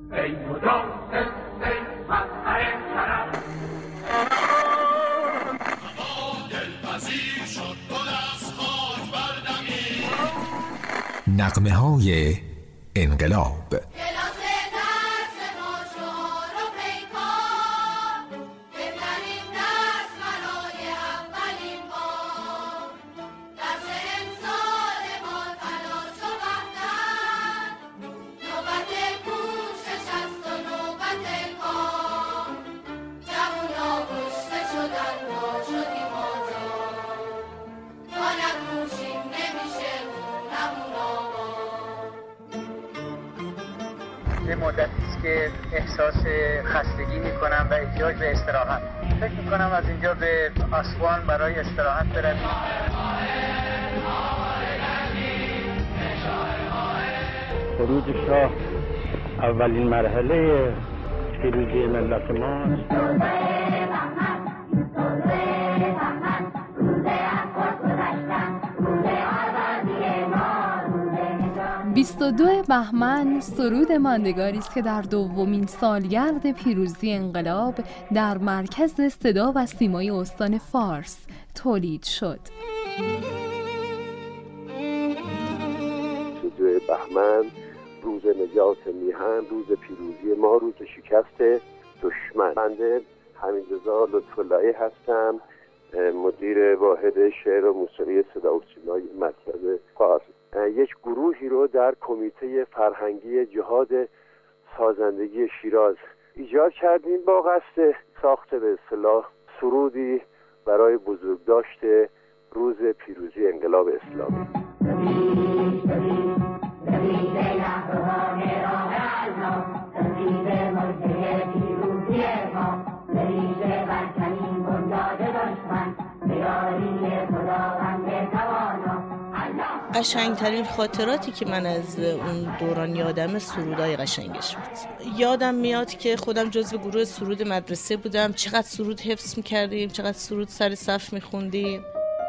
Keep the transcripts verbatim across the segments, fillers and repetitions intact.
ای مدام ای مظهر کرم دلپذیر شد گل از خاک بردمید. نغمه های انقلاب. یه مدتی است که احساس خستگی میکنم و احتیاج به استراحت. فکر میکنم از اینجا به آسوان برای استراحت برویم. سرود شاه اولین مرحله پیروزی ملت ماست. بیست و دو بهمن سرود ماندگاری است که در دومین سالگرد پیروزی انقلاب در مرکز صدا و سیمای استان فارس تولید شد. بیست و دو بهمن روز نجات میهن، روز پیروزی ما، روز شکست دشمن. بنده حمیدرضا لطف‌اللهی هستم، مدیر واحد شعر و موسیقی صدا و سیمای مرکز فارس. یک گروهی رو در کمیته فرهنگی جهاد سازندگی شیراز ایجاد کردیم با قصد ساخت به اصطلاح سرودی برای بزرگداشت روز پیروزی انقلاب اسلامی. قشنگترین خاطراتی که من از اون دوران یادم سرودای قشنگش بود. یادم میاد که خودم جزو گروه سرود مدرسه بودم، چقدر سرود حفظ میکردیم، چقدر سرود سر صف میخوندیم.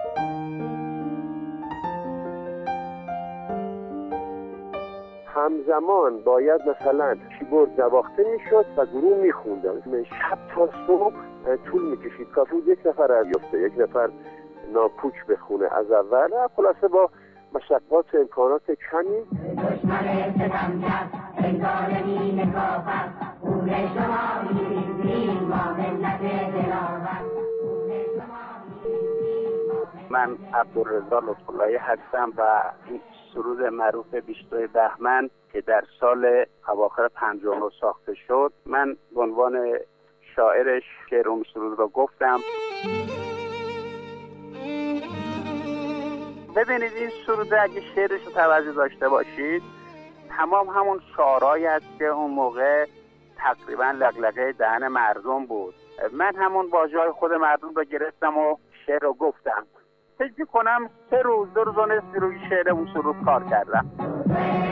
همزمان باید مثلا کیبورد نواخته میشد و گروه میخوندن. شب تا صبح طول میکشید کافی یک نفر از یافته، یک نفر ناپوک بخونه از اول. خلاصه با مشقات امکانات کمی. دشمن ستمگر ای ظالمین کافر، خون شما می‌ریزیم ما ملت دلاور. من عبدالرضا لطف‌اللهی هستم و این سرود معروف بیست و دو بهمن که در سال اواخر پنجاه و نه ساخته شد، من به عنوان شاعرش شعر اون سرود رو گفتم. ببینید این سرود اگه شعرش رو توجه داشته باشید، تمام همون شعرهایی است که اون موقع تقریبا لقلقه دهن مردم بود. من همون واژه‌های خود مردم رو گرفتم و شعر رو گفتم. فکر کنم سه روز دو روز و نصف روی شعر اون سرود کار کردم.